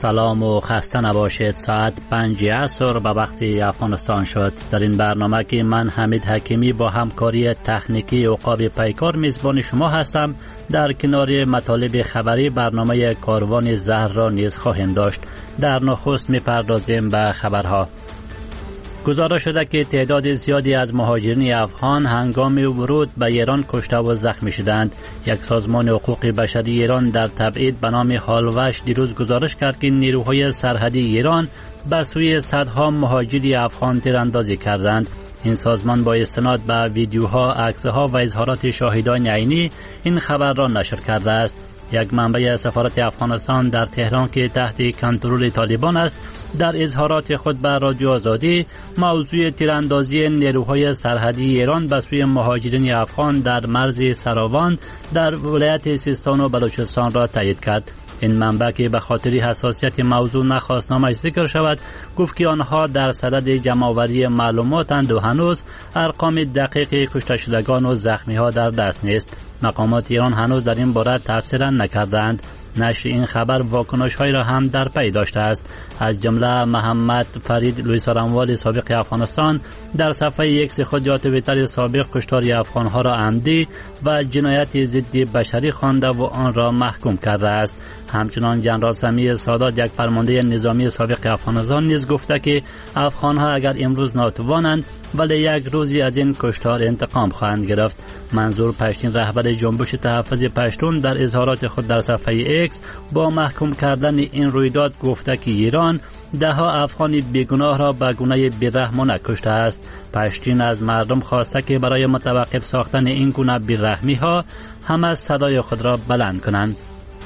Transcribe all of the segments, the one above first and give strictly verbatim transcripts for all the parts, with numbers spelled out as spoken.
سلام و خسته نباشید. ساعت پنج عصر به وقت افغانستان شد. در این برنامه که من حمید حکیمی با همکاری تکنیکی عقاب پیکار میزبان شما هستم. در کنار مطالب خبری برنامه کاروان زهر را نیز خواهیم داشت. در نخست میپردازیم به خبرها. گزارش شده که تعداد زیادی از مهاجرین افغان هنگام ورود به ایران کشته و زخمی شدند. یک سازمان حقوق بشری ایران در تبعید به نام هالوش دیروز گزارش کرد که نیروهای سرحدی ایران به سوی صدها مهاجر افغان تیراندازی کردند. این سازمان با استناد به ویدیوها، عکسها و اظهارات شاهدان عینی این خبر را نشر کرده است. یک منبع سفارت افغانستان در تهران که تحت کنترل طالبان است در اظهارات خود به رادیو آزادی موضوع تیراندازی نیروهای سرحدی ایران به سوی مهاجرین افغان در مرز سراوان در ولایت سیستان و بلوچستان را تایید کرد. این منبع که به خاطر حساسیت موضوع نخواست نامش ذکر شود گفت که آنها در صدد جمع‌آوری معلوماتند و هنوز ارقام دقیق کشته شدگان و زخمی ها در دست نیست. مقامات ایران هنوز در این باره تفسیر نکردند. نشر این خبر واکنش های را هم در پی داشته است. از جمله محمد فرید لویسارانوال سابق افغانستان در صفحه اکس خود یا توییتر سابق کشتار افغان ها را عمدی و جنایت ضد بشری خوانده و آن را محکوم کرده است. همچنان جنرال سمیع سادات یک فرمانده نظامی سابق افغانستان نیز گفته که افغان ها اگر امروز ناتوانند ولی یک روزی از این کشتار انتقام خواهند گرفت. منظور پشتین رهبر جنبش تحفظ پشتون در اظهارات خود در صفحه اکس با محکوم کردن این رویداد گفته که ایران ده ها افغان بیگناه را به گونه بیرحمانه کشته است. پشتین از مردم خواسته که برای متوقف ساختن این گونه بیرحمی ها همه صدای خود را بلند کنند.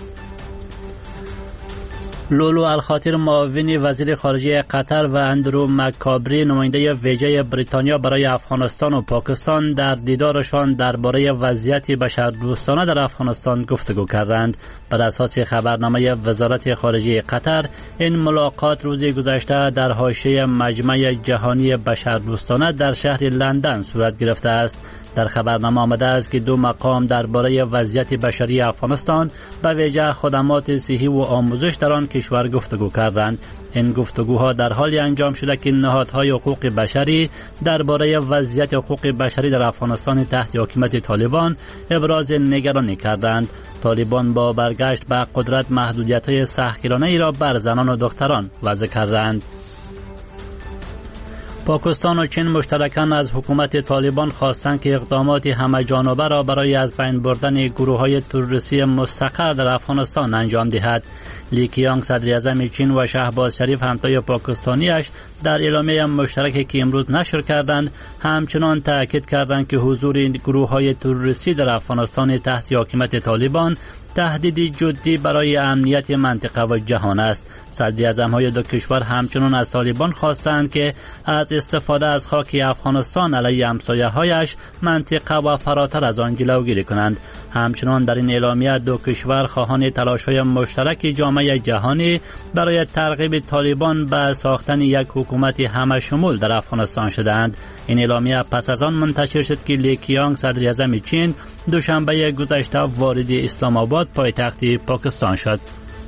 لولو الخاطر معاون وزیر خارجه قطر و اندرو مکابری نماینده ویژه بریتانیا برای افغانستان و پاکستان در دیدارشان درباره وضعیت بشردوستانه در افغانستان گفتگو کردند. بر اساس خبرنامه وزارت خارجه قطر این ملاقات روز گذشته در حاشیه مجمع جهانی بشردوستانه در شهر لندن صورت گرفته است. در خبرنامه آمده است که دو مقام درباره وضعیت بشری افغانستان به ویژه خدمات صحی و آموزش در آن کشور گفتگو کردند. این گفتگوها در حالی انجام شده که نهادهای حقوق بشری درباره وضعیت حقوق بشری در افغانستان تحت حکومت طالبان ابراز نگرانی کردند. طالبان با برگشت به قدرت محدودیت‌های سختگیرانه ای را بر زنان و دختران وضع کردند. پاکستان و چین مشترکاً از حکومت طالبان خواستند که اقدامات همه جانبه را برای از بین بردن گروه‌های تروریستی مستقر در افغانستان انجام دهد. لی کیانگ صدر اعظم چین و شهباز شریف همتای پاکستانیش در اعلامیه مشترکی که امروز نشر کردند همچنان تاکید کردند که حضور گروه‌های تروریستی در افغانستان تحت حکومت طالبان تهدیدی جدی برای امنیت منطقه و جهان است. صدر اعظم‌های دو کشور همچنان از طالبان خواستند که از استفاده از خاک افغانستان علیه همسایه‌هایش منطقه و فراتر از آن جلوگیری کنند. همچنان در این اعلامیه دو کشور خواهان تلاش‌های مشترک جامعه جهانی برای ترغیب طالبان به ساختن یک حکومت همه‌شمول در افغانستان شدند. این اعلامیه پس از آن منتشر شد که لی کیانگ صدر اعظم چین دوشنبه گذشته وارد اسلام آباد پایتخت پاکستان شد.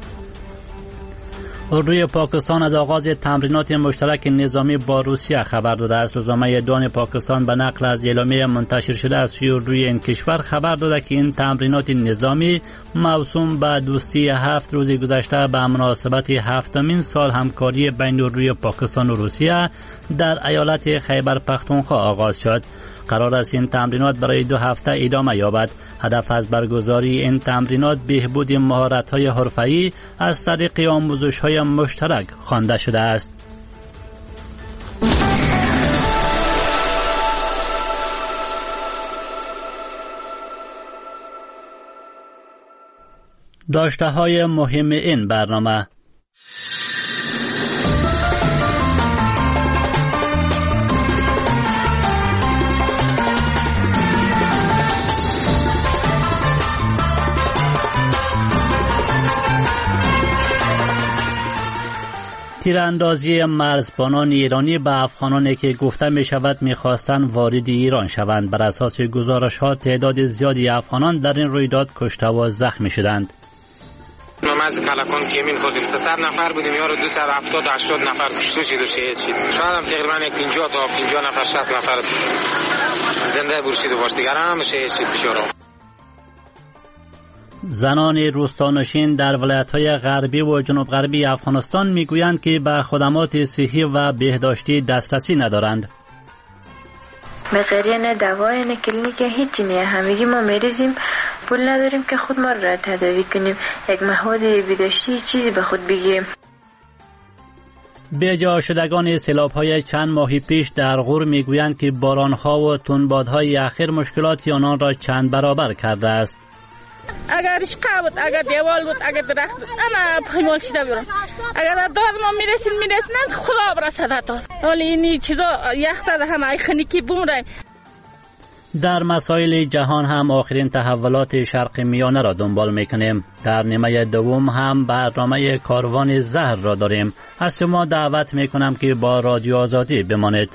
روی پاکستان از آغاز تمرینات مشترک نظامی با روسیه خبر داده است. روزنامه دان پاکستان به نقل از اعلامیه منتشر شده از سوی روی این کشور خبر داده که این تمرینات نظامی موسوم به دوستی هفت روز گذشته به مناسبت هفتمین سال همکاری بین روی پاکستان و روسیه در ایالت خیبر پختونخوا آغاز شد. قرار است این تمرینات برای دو هفته ادامه یابد. هدف از برگزاری این تمرینات بهبود مهارت‌های حرفه‌ای از طریق آموزش‌های مشترک خوانده شده است. داشته‌های مهم این برنامه: تیراندازی مرزبانان ایرانی به افغانانی که گفته می شود می خواستند وارد ایران شوند. بر اساس گزارش ها تعداد زیادی افغانان در این رویداد کشته و زخمی شدند. مرز کلکان کمین خوردیم. سیصد نفر بودیم، یارو دویست و هفتاد هشتاد نفر کشته شد و شهید شد. شاید هم تقریبا پنجاه تا پنجاه نفر شصت نفر زنده برشید و باش، دیگر هم شهید شد بیچاره. زنان روستانشین در ولایت‌های غربی و جنوب غربی افغانستان میگویند که به خدمات صحی و بهداشتی دسترسی ندارند. بغیر نه دوای نه کلینیک هیچی نه، همگی ما مریضیم، پول نداریم که خود ما را تداوی کنیم، یک مهد بهداشتی چیزی به خود بگیریم. بی‌جا شدگان سیلاب‌های چند ماهی پیش در غور میگویند که باران‌ها و تندبادهای اخیر مشکلات آنان را چند برابر کرده است. اگر رشقه بود، اگر دیوال بود، اگر درخت بود، اما پایمال شده برم. اگر داد ما میرسیم میرسیم خدا برسد تا. ولی اینی چیزا یخ زده همه خنیکی بومرایم. در مسائل جهان هم آخرین تحولات شرق میانه را دنبال میکنیم. در نیمه دوم هم برنامه کاروان زهر را داریم. از شما دعوت میکنم که با رادیو آزادی بمانید.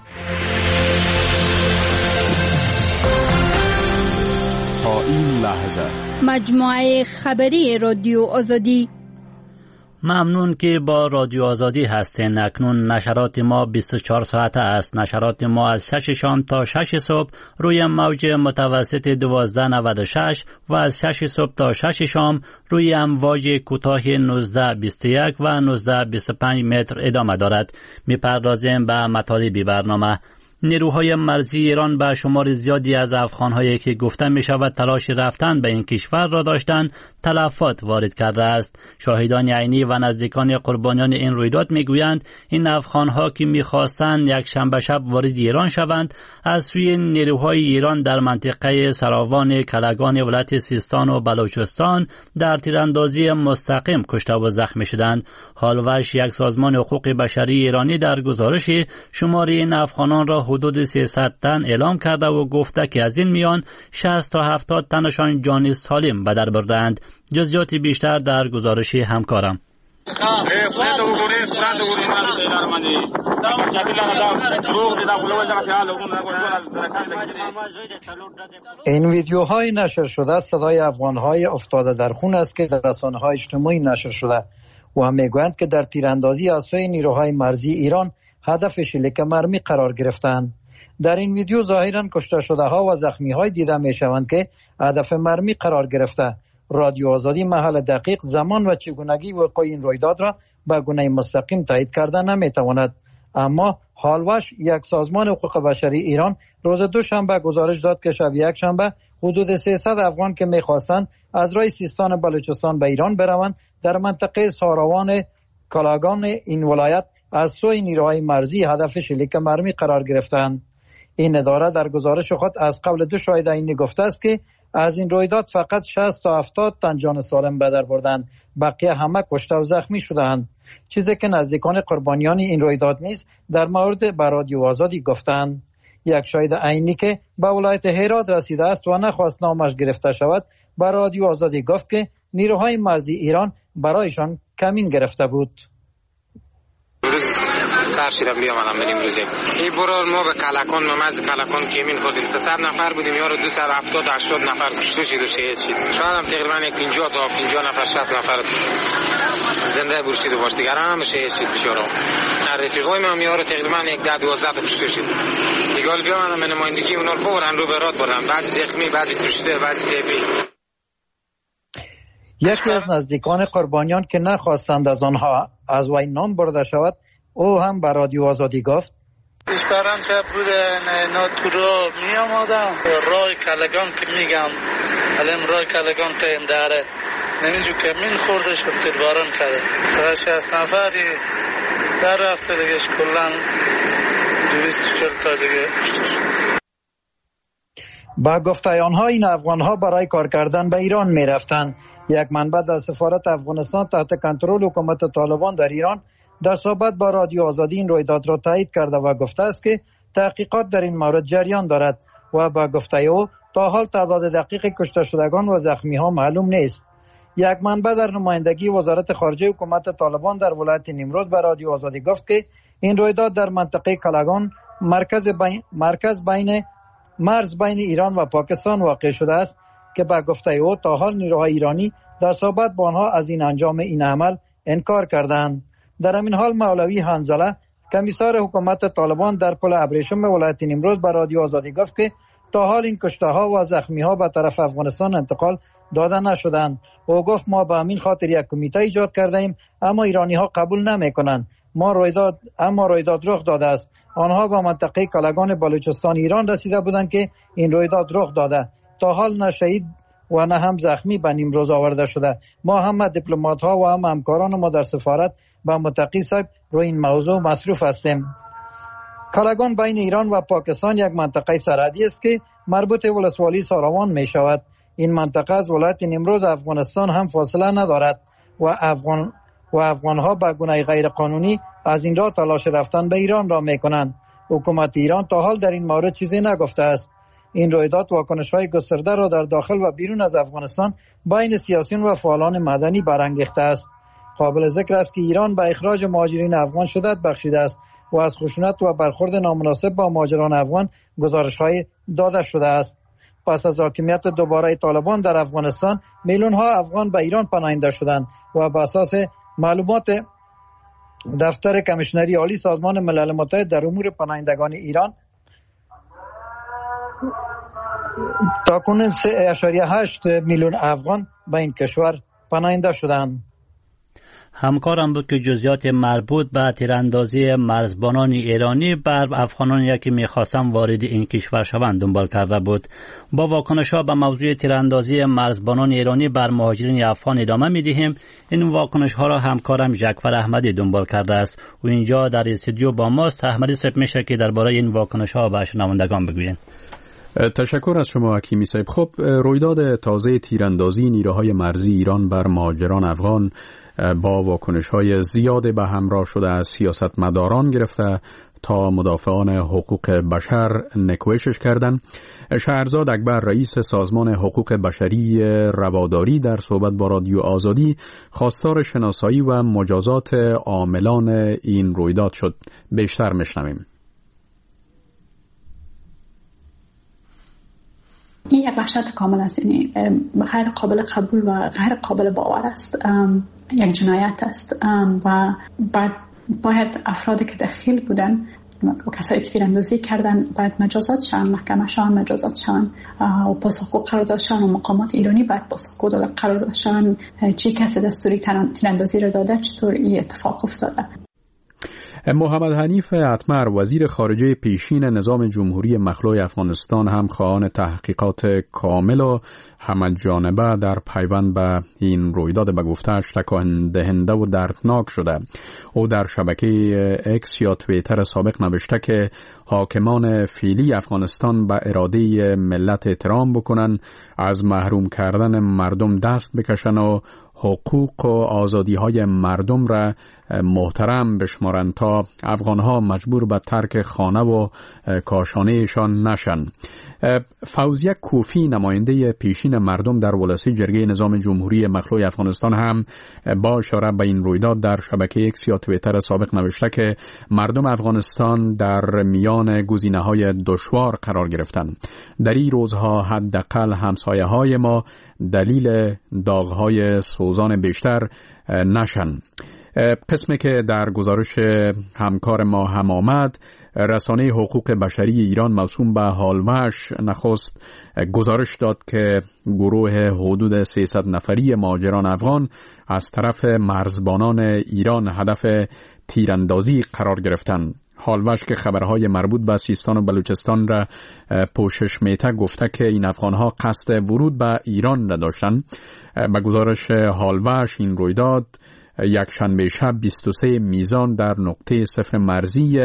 تا این لحظه مجموعه خبری رادیو آزادی. ممنون که با رادیو آزادی هستین. اکنون نشرات ما بیست و چهار ساعته است. نشرات ما از شش شام تا شش صبح روی موج متوسط دوازده نود و شش و از شش صبح تا شش شام روی امواج کوتاه نوزده بیست و یک و نوزده بیست و پنج متر ادامه دارد. میپردازیم به مطالب برنامه. نیروهای مرزی ایران به شمار زیادی از افغان‌هایی که گفته می شود تلاش رفتن به این کشور را داشتند تلفات وارد کرده است. شاهدان عینی و نزدیکان قربانیان این رویداد می گویند این افغان‌ها که می خواستند یک شنبه شب وارد ایران شوند از سوی نیروهای ایران در منطقه سراوان کلگان ولایت سیستان و بلوچستان در تیراندازی مستقیم کشته و زخمی شدند. حالوش یک سازمان حقوق بشری ایرانی در گزارش شمار این افغانان را حدود سیصد تن اعلام کرده و گفته که از این میان شصت تا هفتاد تنشان جان سالم به در بردند. جزئیات بیشتر در گزارش همکارم. این ویدیوهای نشر شده صدای افغانهای افتاده در خون است که در رسانه‌های اجتماعی نشر شده و هم میگویند که در تیراندازی از سوی نیروهای مرزی ایران هدف شلیک مرمی قرار گرفتند. در این ویدیو ظاهراً کشته شده ها و زخمی های دیده می شوند که هدف مرمی قرار گرفته. رادیو آزادی محل دقیق زمان و چگونگی وقوع این رویداد را به گونه مستقیم تایید کرده نمی تواند، اما حالوش یک سازمان حقوق بشری ایران روز دوشنبه گزارش داد که شب یک شنبه حدود سیصد افغان که می خواستند از راه سیستان بلوچستان به ایران بروند در منطقه ساروان کلاگان این ولایت از سوی نیروهای مرزی هدف شلیک مرمی قرار گرفتند. این اداره در گزارش خود از قبل دو شاهد عینی گفته است که از این رویداد فقط شصت تا هفتاد تن جان سالم به در بردند، بقیه همه کشته و زخمی شدند، چیزی که نزدیکان قربانیان این رویداد نیز در مورد به رادیو آزادی گفتند. یک شاهد عینی که به ولایت هرات رسیده است و نخواست نامش گرفته شود به رادیو آزادی گفت که نیروهای مرزی ایران برایشان کمین گرفته بود. سر شدم بیامدم بریم روزی این برار ما به کلکان ممز کلکان کمین خوردیم. سیصد نفر بودیم، یارو دویست و هفتاد هشتاد نفر کشته شد و شهید شد. شاید هم تقریبا پنجاه تا پنجاه نفر شصت نفر زنده برشید و باش، دیگر هم شهید شد بیچاره. رفیقای ما یارو تقریبا یک ده دوازده تا کشته شد. دیگه بیامدم به نمایندگی اونا رو فوراً رو به راد بردم، بعضی زخمی، بعضی کشته، بعضی تیپی. یکی از نزدیکان قربانیان که نخواستند از آنها از وی نام برده شود او هم به رادیو آزادی گفت اشپرم شب بوده نه تو رو می آمادم رای کلگان که میگم الان رای کلگان قیم داره نمیدو که من خورده شد تیرباران کرده سرش از نفری در رفته دیگه کلن دویست و چل تا دیگه. با گفته آنها این افغان ها برای کار کردن به ایران می رفتند. یک منبع در سفارت افغانستان تحت کنترل حکومت طالبان در ایران در صحبت با رادیو آزادی این رویداد را تایید کرده و گفته است که تحقیقات در این مورد جریان دارد و با گفته او تا حال تعداد دقیق کشته شدگان و زخمی ها معلوم نیست. یک منبع در نمایندگی وزارت خارجه حکومت طالبان در ولایت نیمروز به رادیو آزادی گفت که این رویداد در منطقه کلگان مرکز بین مرکز بین مرز بین ایران و پاکستان واقع شده است که با گفته او تا حال نیروهای ایرانی در صحبت با آنها از این انجام این عمل انکار کردند. در همین حال مولوی حنظله کمیسار حکومت طالبان در پل ابریشم ولایت نیمروز به رادیو آزادی گفت که تا حال این کشته ها و زخمی ها به طرف افغانستان انتقال داده نشدند. او گفت ما به همین خاطر یک کمیته ایجاد کرده ایم، اما ایرانی ها قبول نمی کنند. ما رویداد اما رویداد رخ داده است. آنها به منطقه کلگان بلوچستان ایران رسیده بودند که این رویداد رخ داده. تا حال نه شهید و نه هم زخمی به نیمروز آورده شده. ما هم دیپلمات ها و هم همکاران ما در سفارت با متقی صاحب روی این موضوع مصروف هستیم. کلگان بین ایران و پاکستان یک منطقه سرحدی است که مربوط ولسوالی ساروان می شود. این منطقه از ولایت نیمروز افغانستان هم فاصله ندارد و افغان و افغان ها به گونه غیر قانونی از این راه تلاش رفتن به ایران را می کنند. حکومت ایران تا حال در این مورد چیزی نگفته است. این رویداد واکنش های گسترده را در داخل و بیرون از افغانستان بین سیاسیون و فعالان مدنی برانگیخته است. قابل ذکر است که ایران به اخراج مهاجرین افغان شدت بخشیده است و از خشونت و برخورد نامناسب با مهاجران افغان گزارش های داده شده است. پس از حاکمیت دوباره طالبان در افغانستان میلیون ها افغان به ایران پناهنده شدند و بر اساس معلومات دفتر کمیشنری عالی سازمان ملل متحد در امور پناهندگان ایران تاکنون سه ممیز هشت میلیون افغان به این کشور پناهنده شدند. همکارم بود که جزئیات مربوط به تیراندازی مرزبانان ایرانی بر افغانانی که می‌خواستند وارد این کشور شوند دنبال کرده بود. با واکنش‌ها به موضوع تیراندازی مرزبانان ایرانی بر مهاجرین افغان ادامه می‌دهیم. این واکنش‌ها را همکارم جعفر احمدی دنبال کرده است و اینجا در استودیو با ماست. احمدی صاحب میشه که درباره این واکنش‌ها به شنوندگان بگویید. تشکر از شما حکیمی صاحب. خب رویداد تازه تیراندازی نیروهای مرزی ایران بر مهاجران افغان با واکنش‌های زیاد به همراه شده از سیاستمداران گرفته تا مدافعان حقوق بشر نکوهشش کردند. شهرزاد اکبر رئیس سازمان حقوق بشری رواداری در صحبت با رادیو آزادی خواستار شناسایی و مجازات عاملان این رویداد شد. بیشتر میشنویم. این یک وحشت کامل است، یعنی غیر قابل قبول و غیر قابل باور است. یک جنایت است و باید, باید افرادی که دخیل بودن و کسایی که تیراندازی کردن باید مجازات شوند، محکمه شوند، مجازات شوند و پاسخگو قرار داده شوند و مقامات ایرانی باید پاسخگو قرار داده شوند. چه کسی دستوری تیراندازی را داده، چطور این اتفاق افتاده. محمد حنیف اتمر وزیر خارجه پیشین نظام جمهوری مخلوع افغانستان هم خواهان تحقیقات کامل و همه‌جانبه در پیوند به این رویداد به گفته‌اش تکان دهنده و دردناک شده. او در شبکه اکس یا توییتر سابق نوشته که حاکمان فعلی افغانستان به اراده ملت احترام بکنن، از محروم کردن مردم دست بکشن و حقوق و آزادی‌های مردم را محترم بشمارند تا افغان‌ها مجبور به ترک خانه و کاشانه‌شان نشن. فوزیه کوفی نماینده پیشین مردم در ولسی جرگه نظام جمهوری مخلوع افغانستان هم با اشاره به این رویداد در شبکه اکس یا توییتر سابق نوشته که مردم افغانستان در میان گزینه‌های دشوار قرار گرفتند. در این روزها حداقل همسایه‌های ما دلیل داغ‌های سوزان بیشتر نشن. قسمی که در گزارش همکار ما هم آمد، رسانه حقوق بشری ایران موسوم به هالوش نخست گزارش داد که گروه حدود سیصد نفری مهاجران افغان از طرف مرزبانان ایران هدف تیراندازی قرار گرفتند. هالوش که خبرهای مربوط به سیستان و بلوچستان را پوشش میته گفته که این افغانها قصد ورود به ایران نداشتند. به گزارش هالوش این رویداد یک شنبه شب بیست و سه میزان در نقطه صفر مرزی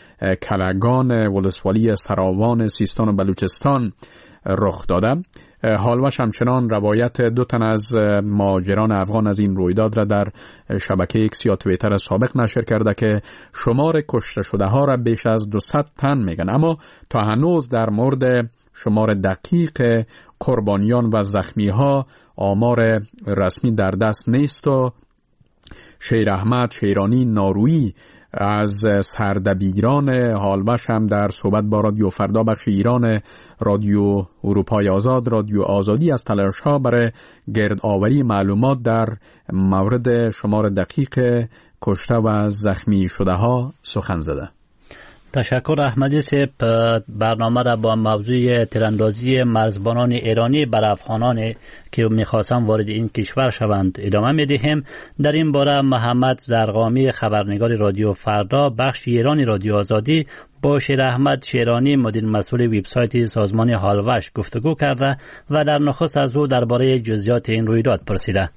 کلگان ولسوالی سراوان سیستان و بلوچستان رخ داده. هالوش همچنان روایت دو تن از مهاجران افغان از این رویداد را در شبکه اکس یا توییتر سابق نشر کرده که شمار کشته شده ها را بیش از دویست تن میگن، اما تا هنوز در مورد شمار دقیق قربانیان و زخمی ها آمار رسمی در دست نیست و شیر احمد شیرانی نارویی از سردبیران هالوش هم در صحبت با رادیو فردا بخش ایران رادیو اروپای آزاد رادیو آزادی از تلاش‌ها برای گردآوری معلومات در مورد شمار دقیق کشته و زخمی شده ها سخن زده. تشکر احمدی صاحب. برنامه را با موضوع تیراندازی مرزبانان ایرانی بر افغانان که می‌خواستند وارد این کشور شوند ادامه می‌دهیم. در این باره محمد زرقامی خبرنگار رادیو فردا بخش ایرانی رادیو آزادی با شیر احمد شیرانی مدیر مسئول وبسایت سازمان هالوش گفتگو کرده و در نخست از او درباره جزئیات این رویداد پرسیده.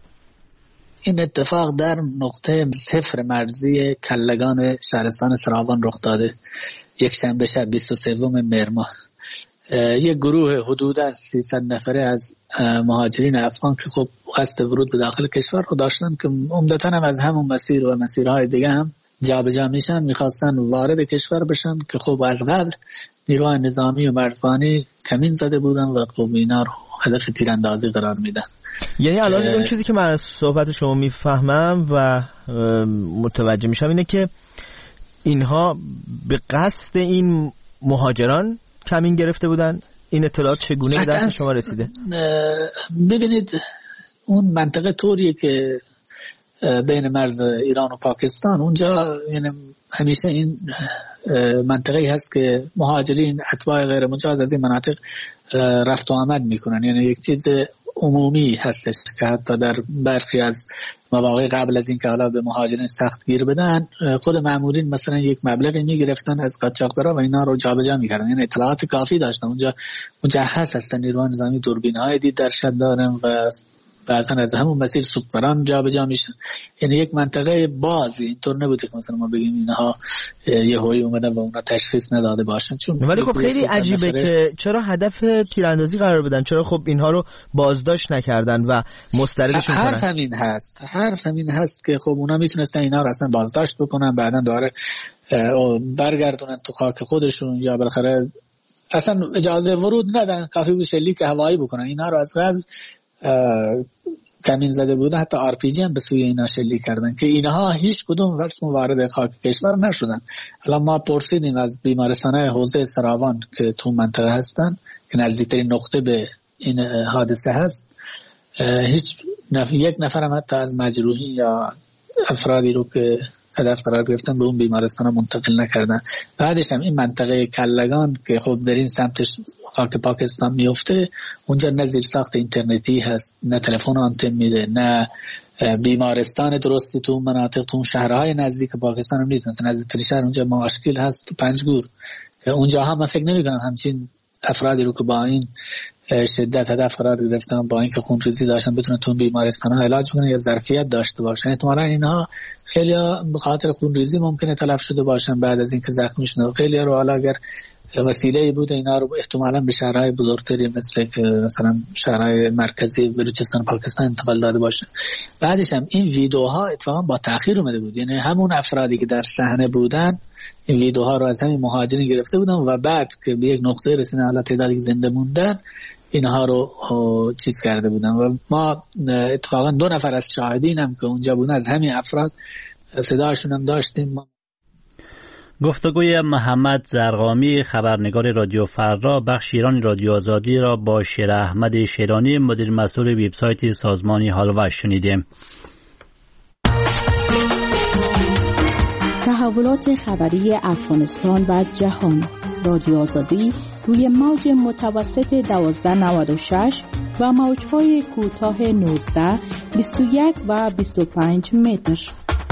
این اتفاق در نقطه صفر مرزی کلگان شهرستان سراوان رخ داده. یک شنبه شب بیست و سوم مهر ماه یک گروه حدوداً سیصد نفره از مهاجرین افغان که خب قصد ورود به داخل کشور رو داشتن که عمدتاً هم از همون مسیر و مسیرهای دیگه هم جابجا میشن، میخواستن وارد کشور بشن که خب از قبل نیروهای نظامی و مرزبانی کمین زده بودن و خب اینا رو هدف تیراندازی قرار میدن. یعنی الان اون چیزی که من از صحبت شما میفهمم و متوجه میشم اینه که اینها به قصد این مهاجران کمین گرفته بودن. این اطلاعات چگونه به دست شما رسیده؟ ببینید اون منطقه طوریه که بین مرز ایران و پاکستان اونجا یعنی همیشه این منطقه هست که مهاجرین اتباع غیر مجاز از این مناطق رفت و آمد میکنن، یعنی یک چیز عمومی هستش که حتی در برخی از مواقع قبل از این که حالا به مهاجرین سخت گیر بدن خود مامورین مثلا یک مبلغی میگرفتن از قاچاقبرا و اینا رو جابجا میکردن، یعنی اطلاعات کافی داشتن. اونجا مجهز هستن نیروهای نظامی، دوربین‌های دید در شد دارن و بعضا از همون مسیر سوپران جابجا میشن. یعنی یک منطقه بازی، اینطور نبوده که مثلا ما بگیم اینها یهویی اومدن و اونا تشخیص نداده باشن. چون ولی خب خیلی عجیبه که چرا هدف تیراندازی قرار بدن، چرا خب اینها رو بازداشت نکردن و مستردشون کنن؟ حرف همین هست حرف همین هست که خب اونا میتونستن اینا رو اصلا بازداشت بکنن، بعدن دوباره برگردونن تو خاک خودشون یا بالاخره اصلا اجازه ورود ندن، کافی بود شلیک هوایی بکنن. اینا رو از قبل کمین زده بوده، حتی آر پی جی هم به سوی اینا شلیک کردن که اینها هیچ کدوم ورس وارد خاک کشور نشدن. الان ما پرسیدیم از بیمارستان‌های حوزه سراوان که تو منطقه هستن که نزدیکترین نقطه به این حادثه هست، هیچ نف... یک نفر هم حتی از مجروحین یا افرادی رو که هدف قرار گرفتن به اون بیمارستان ها منتقل نکردن. بعدش هم این منطقه کلگان که خب در این سمتش خاک پاکستان میفته، اونجا نه زیر ساخت اینترنتی هست، نه تلفن آنتن میده، نه بیمارستان درستی تو مناطق، تو شهرهای نزدیک پاکستان هم نیست. مثلا نزدیکترین شهر اونجا ماشکیل هست تو پنجگور که اونجا هم من فکر نمی‌کنم همچین افرادی رو که با این شدت هدف قرار گرفتن، با اینکه خونریزی داشتن، بتونن تو بیمارستان ها علاج بکنن یا ظرفیت داشته باشن. احتمالاً اینها خیلی به خاطر خونریزی ممکنه تلف شده باشن بعد از اینکه زخمی شدن. خیلی رو حالا اگر وسیله‌ای بوده اینا رو احتمالاً به شهرهای بزرگتری مثل که مثلا شهرهای مرکزی بلوچستان پاکستان انتقال داده باشه. بعدش هم این ویدیوها اتفاقا با تأخیر اومده بود، یعنی همون افرادی که در صحنه بودن این ویدیوها رو از همین مهاجرین گرفته بودن و بعد که به یک نقطه رسیدن حالا تعدادی که زنده موندن اینها رو چیز کرده بودن و ما اتفاقا دو نفر از شاهدین هم که اونجا بودن از همین افراد صداشون هم داشتیم. گفتگوی محمد زرقامی خبرنگار رادیو فردا بخش ایرانی رادیو آزادی را با شیر احمد شیرانی مدیر مسئول وبسایت سازمان هالوش شنیدیم. تحولات خبری افغانستان و جهان. رادیو آزادی روی موج متوسط دوازده نود و شش و موج‌های کوتاه نوزده، بیست و یک و بیست و پنج متر.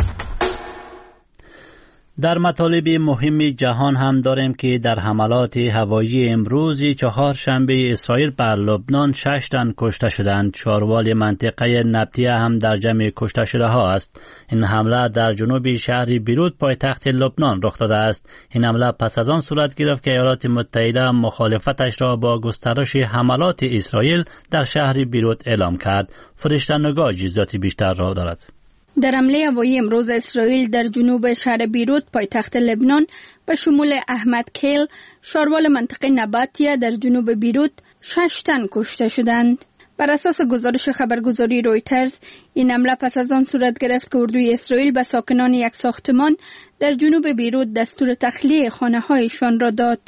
در مطالب مهم جهان هم داریم که در حملات هوایی امروز چهارشنبه اسرائیل بر لبنان شش تن کشته شدند. چاروال منطقه نبطیه هم در جمع کشته شده ها است. این حمله در جنوب شهر بیروت پایتخت لبنان رخ داده است. این حمله پس از آن صورت گرفت که ایالات متحده مخالفتش را با گسترش حملات اسرائیل در شهر بیروت اعلام کرد. فرشته نگاه جزئیات بیشتر را دارد. در حمله هوایی امروز اسرائیل در جنوب شهر بیروت پایتخت لبنان به شمول احمد کیل شاروال منطقه نباتیه در جنوب بیروت شش تن کشته شدند. بر اساس گزارش خبرگزاری رویترز، این حمله پس از آن صورت گرفت که اردوی اسرائیل به ساکنان یک ساختمان در جنوب بیروت دستور تخلیه خانه‌هایشان را داد.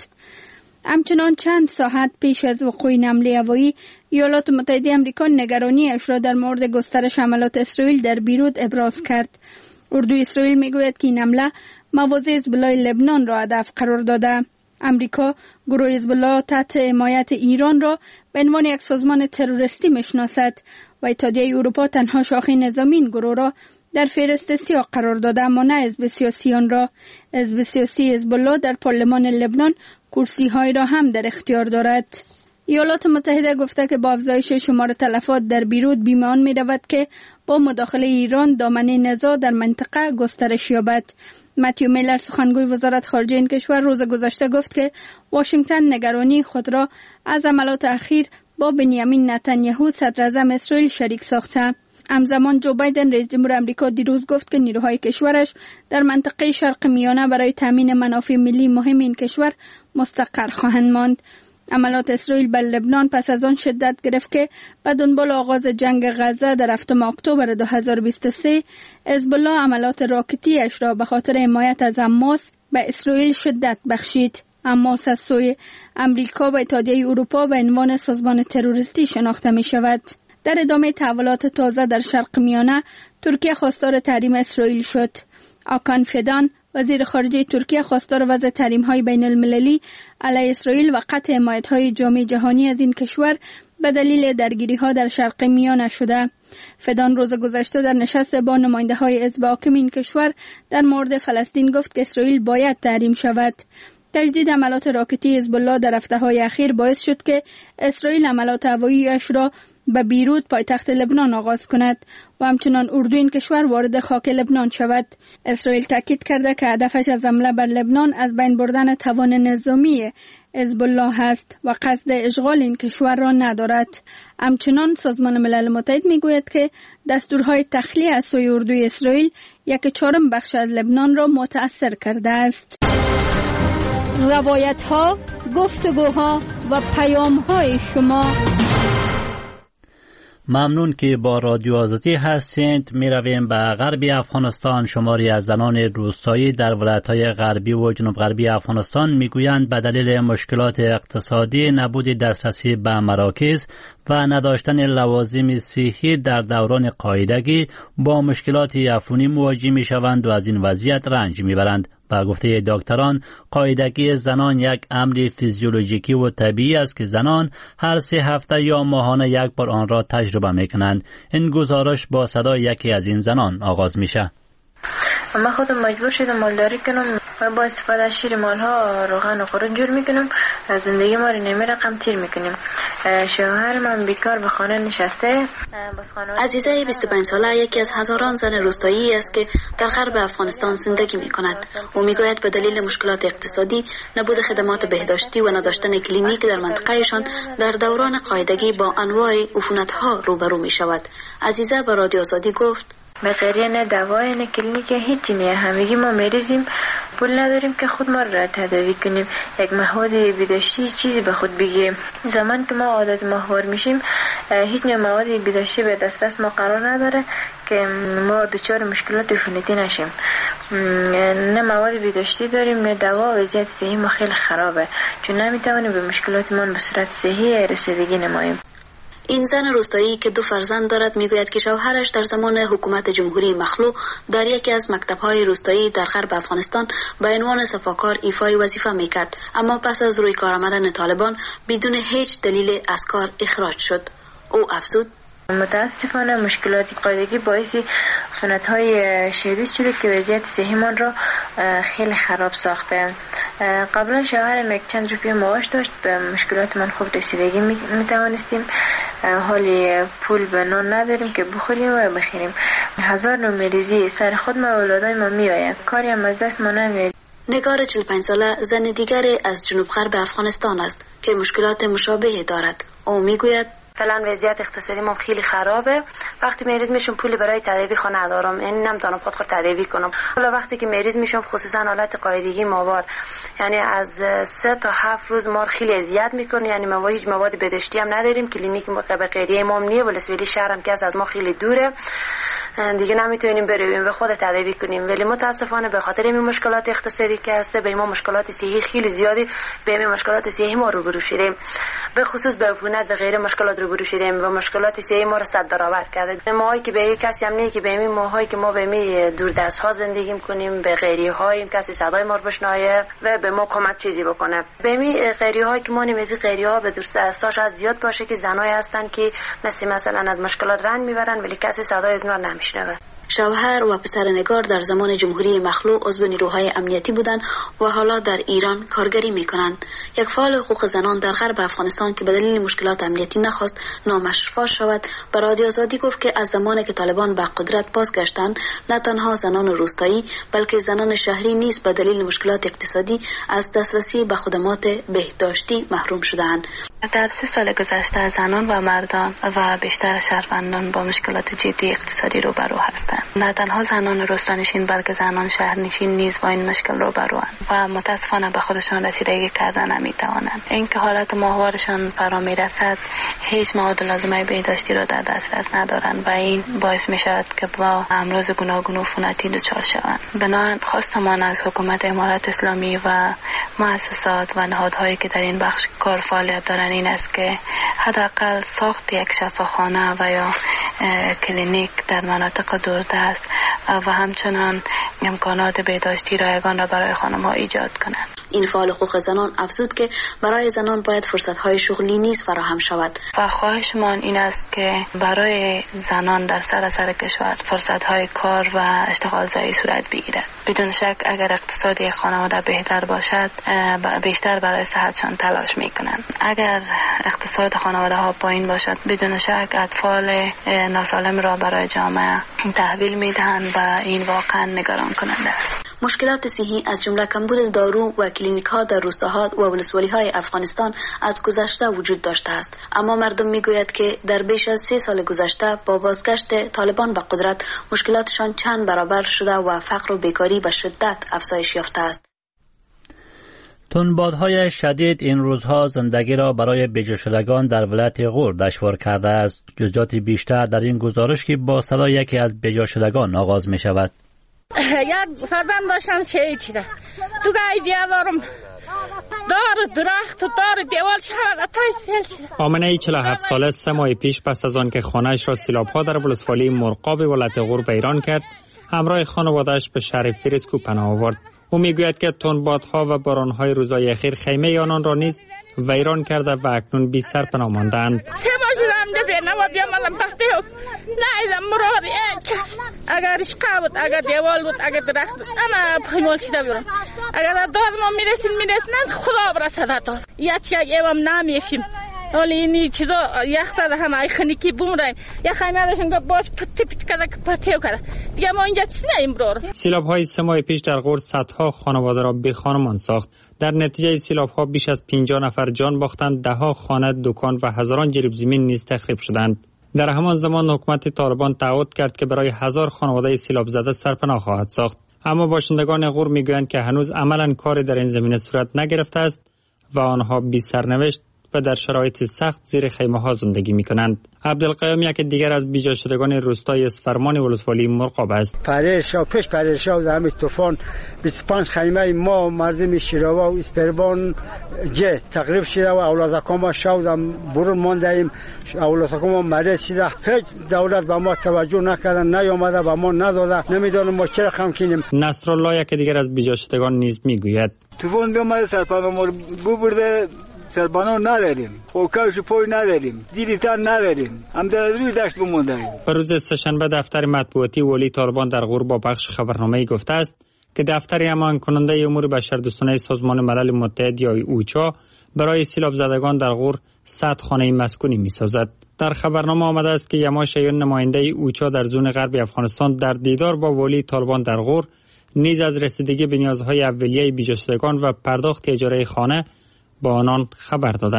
همچنان چند ساعت پیش از وقوع این حمله هوایی، ایالات متحده آمریکا نگرانی‌اش را در مورد گسترش حملات اسرائیل در بیروت ابراز کرد. اردوی اسرائیل میگوید که این حمله مواضع حزب‌الله لبنان را هدف قرار داده. امریکا گروه حزب‌الله تحت حمایت ایران را به عنوان یک سازمان تروریستی میشناسد و اتحادیه اروپا تنها شاخه نظامی این گروه را در فهرست سیاه قرار داده، اما نه حزب سیاسی آن را. حزب سیاسی حزب‌الله در پارلمان لبنان کرسی‌های را هم در اختیار دارد. ایالات متحده گفته که با افزایش شمار تلفات در بیروت بیمه آن می‌رود که با مداخله ایران دامنه نزاع در منطقه گسترش یابد. متیو میلر سخنگوی وزارت خارجه این کشور روز گذشته گفت که واشنگتن نگرانی خود را از حملات اخیر با بنیامین نتانیاهو صدر اعظم اسرائیل شریک ساخته. همزمان جو بایدن رئیس جمهور آمریکا دیروز گفت که نیروهای کشورش در منطقه شرق میانه برای تامین منافع ملی مهم این کشور مستقر خواهند ماند. حملات اسرائیل بر لبنان پس از آن شدت گرفت که به دنبال آغاز جنگ غزه در هفتم اکتبر دو هزار و بیست و سه، حزب‌الله حملات راکتی اش را به خاطر حمایت از حماس به اسرائیل شدت بخشید. حماس از سوی آمریکا و اتحادیه اروپا به عنوان سازمان تروریستی شناخته می شود. در ادامه تحولات تازه در شرق میانه، ترکیه خواستار تحریم اسرائیل شد. آکان فیدان وزیر خارجه ترکیه خواستار وضع تحریم‌های بین المللی علیه اسرائیل و قطع حمایت‌های جامعه جهانی از این کشور به دلیل درگیری‌ها در شرق میانه شده. فدان روز گذشته در نشست با نماینده‌های حزب حاکم این کشور در مورد فلسطین گفت که اسرائیل باید تحریم شود. تجدید حملات راکتی حزب‌الله در هفته‌های اخیر باعث شد که اسرائیل حملات هوایی‌اش را به بیروت پایتخت لبنان آغاز کند و همچنان اردو این کشور وارد خاک لبنان شود. اسرائیل تاکید کرده که هدفش از حمله بر لبنان از بین بردن توان نظامی حزب‌الله است و قصد اشغال این کشور را ندارد. همچنان سازمان ملل متحد میگوید که دستورهای تخلیه از سوی اردوی اسرائیل یک چهارم بخش از لبنان را متاثر کرده است. روایت‌ها، گفتگوها و پیام‌های شما. ممنون که با رادیو آزادی هستید. می رویم به غربی افغانستان. شماری از زنان روستایی در ولایت‌های غربی و جنوب غربی افغانستان میگویند به دلیل مشکلات اقتصادی، نبود دسترسی به مراکز و نداشتن لوازم صحی در دوران قاعدگی با مشکلات عفونی مواجه می شوند و از این وضعیت رنج می برند. با گفته دکتران، قاعدگی زنان یک امر فیزیولوژیکی و طبیعی است که زنان هر سه هفته یا ماهانه یک بار آن را تجربه می کنند. این گزارش با صدای یکی از این زنان آغاز می شود. من خودم مجبور شدم مالداری کنم و با استفاده از شیر مالها روغن و خوراک جور میکنم. از زندگی ما رو نمی رقم تیر میکنیم. شوهر من بیکار به خانه نشسته. عزیزه بیست و پنج ساله یکی از هزاران زن روستایی است که در غرب افغانستان زندگی میکند. او میگوید به دلیل مشکلات اقتصادی، نبود خدمات بهداشتی و نداشتن کلینیک در منطقهشان در دوران قاعدگی با انواع عفونت‌ها روبرو میشود. عزیزه به رادیو آزادی گفت: به غیر نه دوای نه کلینیک هیچی نه، همگی ما مریضیم، پول نداریم که خود ما را تداوی کنیم. یک مواد بهداشتی چیزی به خود بگیریم. زمان که ما عادت ماهوار میشیم، هیچ نوع مواد بهداشتی به دسترس ما قرار نداره که ما دچار مشکلات عفونتی نشیم. نه مواد بهداشتی داریم نه دوا. وضعیت صحی ما خیلی خرابه، چون نمیتوانیم به مشکلات ما به صورت صحی رسیدگی نماییم. این زن روستایی که دو فرزند دارد میگوید که شوهرش در زمان حکومت جمهوری مخلوع در یکی از مکتب‌های روستایی در غرب افغانستان به عنوان صفاکار ایفای وظیفه میکرد، اما پس از روی کار آمدن طالبان بدون هیچ دلیل از کار اخراج شد. او افزود: متاسفانه مشکلات قاعدگی باعث عفونت‌های شدید شده که وضعیت صحیمان را خیلی خراب ساخته. قبلا شوهرم یک چند روپیه معاش داشت، به مشکلات من خوب رسیدگی میتوانستیم. حالی پول به نان نداریم که بخوریم و بخوریم. هزار نوع مریضی سر خود ما و اولادای ما میآید، کاری هم از دست ما نمیاد. نگار چهل و پنج ساله زن دیگر از جنوب غرب افغانستان است که مشکلات مشابه دارد. او میگوید: فعلا وضعیت اقتصادی ما خیلی خرابه. وقتی مریض میشم پولی برای تداوی خود ندارم، یعنی نمیتونم خود خود تداوی کنم. حالا وقتی که مریض میشم خصوصا حالت قاعدگی ماوار، یعنی از سه تا هفت روز ما خیلی اذیت میکنه، یعنی ما هیچ مواد بهداشتی هم نداریم، کلینیک به غیریه ما نیه، ولسوالی شهر هم که از ما خیلی دوره، دیگه نمیتونیم بریم و خود تداوی کنیم. ولی متاسفانه به خاطر این مشکلات اقتصادی که هست به ما مشکلات صحی خیلی زیادی به این مشکلات صحی ما روبرو شدیم، به خصوص به عفونت و غیره مشکلات روبرو شدیم و مشکلات صحی ما را صد برابر کرده. ماهایی که به کسی هم نه که به این ماهایی که ما به می دوردست ها زندگی میکنیم به غیری هایم کسی صدای ما رو بشنوه و به ما کمک چیزی بکنه. به می غیری هایی که ما نمیزی غیری ها به دوردستاش از زیاد باشه که زنای هستن که مثل مثلا از مشکلات رنج میبرن ولی کسی صدای از اونها نمیشنوه. شوهر و پسر نگار در زمان جمهوری مخلوع عضو نیروهای امنیتی بودند و حالا در ایران کارگری میکنند. یک فعال حقوق زنان در غرب افغانستان که به دلیل مشکلات امنیتی نخواست نامش فاش شود، به رادیو آزادی گفت که از زمانی که طالبان به قدرت بازگشتند نه تنها زنان روستایی بلکه زنان شهری نیز به دلیل مشکلات اقتصادی از دسترسی به خدمات بهداشتی محروم شدند. در سه سال گذشته زنان و مردان و بیشتر شهروندان با مشکلات جدی اقتصادی روبرو هستند. نه تنها زنان روستانشین بلکه زنان شهرنشین نیز با این مشکل روبروند و متاسفانه به خودشان رسیدگی کردن نمیتوانند. اینکه حالت ماهوارشان فرا میرسد هیچ مواد لازمه بهداشتی را در دسترس ندارند و این باعث می شود که با امراض گوناگون و عفونتی دچار شوند. بنابراین خواستمان از حکومت امارات اسلامی و مؤسسات و نهادهایی که در این بخش کار فعالیت دارند این است که حداقل ساخت یک شفاخانه و یا کلینیک در مناطق دوردست و همچنان امکانات بهداشتی رایگان را برای خانم ها ایجاد کنند. این فعال حقوق زنان افزود که برای زنان باید فرصت های شغلی نیز فراهم شود. و خواهشمان این است که برای زنان در سراسر کشور فرصت های کار و اشتغالزایی صورت بگیرد. بدون شک اگر اقتصاد یک خانواده بهتر باشد بیشتر برای صحتشان تلاش میکنند. اگر اقتصاد خانواده ها پایین باشد بدون شک اطفال ناسالم را برای جامعه تحویل میدهند و این واقعا نگران کننده است. مشکلات صحی از جمله کمبود دارو و کلینیک ها در روستاها و ولسوالی های افغانستان از گذشته وجود داشته است، اما مردم میگوید که در بیش از سه سال گذشته با بازگشت طالبان به قدرت مشکلاتشان چند برابر شده و فقر و بیکاری به شدت افزایش یافته است. تندبادهای شدید این روزها زندگی را برای بجا شدگان در ولایت غور دشوار کرده است. جزئیات بیشتر در این گزارش که با صدای یکی از بجا شدگان آغاز می شود. یک فرزند داشتم شهید شده. تو گای دارم دار درخت و دار دیوال شد تا سیل شد. آمنه چهل و هفت ساله سه ماه پیش پس از آن که خانه‌اش را سیلاب‌ها در ولسوالی مرغاب ولایت غور ویران کرد، همراه خانواده‌اش به شهر فریسکو پناه آورد. او میگوید که تندبادها و باران‌های روزهای اخیر خیمه آنان را نیز ویران کرده و اکنون بی سر پناه مانده‌اند. سه ماه شدم ده نوا بیام الان بخته نه مراد کس اگر اشقا بود اگر دیوال بود اگر درخت بود اما پایمال شده برم اگر داد ما میرسیم میرسیم خدا برسد داد یک یک ایوام نمیفیم ولی اینی چیزا یخ زده همه ای خنیکی بومرن یا خیمه داشتن که باش پتی پتی کرده که پتیو کرده دیگه ما اینجا چیز نیم برور. سیلاب های سه ماه پیش در غور صدها خانواده را بی خانمان ساخت. در نتیجه سیلاب ها بیش از پنجاه نفر جان باختند، ده ها خانه، دکان و هزاران جریب زمین نیز تخریب شدند. در همان زمان حکومت طالبان تعهد کرد که برای هزار خانواده سیلاب زده سرپناه خواهد ساخت، اما باشندگان غور میگویند که هنوز عملاً کاری در این زمینه صورت نگرفته است و آنها بی سرنوشت و در شرایط سخت زیر خیمه ها زندگی می کنند. عبدالقیوم یک دیگر از بیجا شدگان روستای اسفرمان ولسوالی مرغاب است. پریشا پیش پریشا در همین طوفان بیست و پنج خیمه ما مردم شیراوا و اسفرمان جه تقریب شده و اولادکان ما شودم برون ماندهیم، اولادکان ما مریض شده. هیچ دولت به ما توجه نکردن، نیامده به ما نداده، نمیدونم ما چرا خم کنیم. نصرالله یک دیگر از بیجا شدگان نیز میگوید طوفان بیامد سرپناه ما ببرده، سربانو نداریم، خوکاش پوی نداریم، دیدیتان نداریم، هم در روی دشت بموندهیم. به روز سه‌شنبه دفتر مطبوعاتی ولی طالبان در غور با بخش خبرنامه‌ای گفته است که دفتر امان کننده امور بشردوستانه سازمان ملل متحد یا اوچا برای سیلاب زدگان در غور صد خانه مسکونی می‌سازد. در خبرنامه آمده است که یما شایان نماینده اوچا در زون غرب افغانستان در دیدار با ولی طالبان در غور نیز از رسیدگی به نیازهای اولیه بیجا شدگان و پرداخت اجاره خانه با آنان خبر داده است.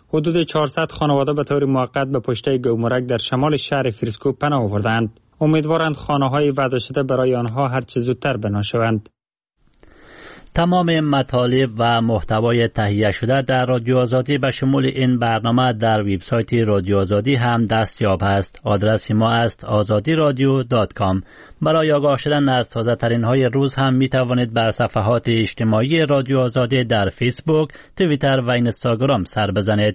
حدود چهارصد خانواده به طور موقت به پشته گومرک در شمال شهر فریسکو پناه آوردند. امیدوارند خانه‌های وعده شده برای آنها هر چه زودتر بنا شوند. تمام مطالب و محتوای تهیه شده در رادیو آزادی به شمول این برنامه در وبسایت رادیو آزادی هم دستیاب است. آدرس ما است آزادی رادیو دات کام. برای آگاه شدن از تازه ترین های روز هم می توانید بر صفحات اجتماعی رادیو آزادی در فیسبوک، توییتر و اینستاگرام سر بزنید.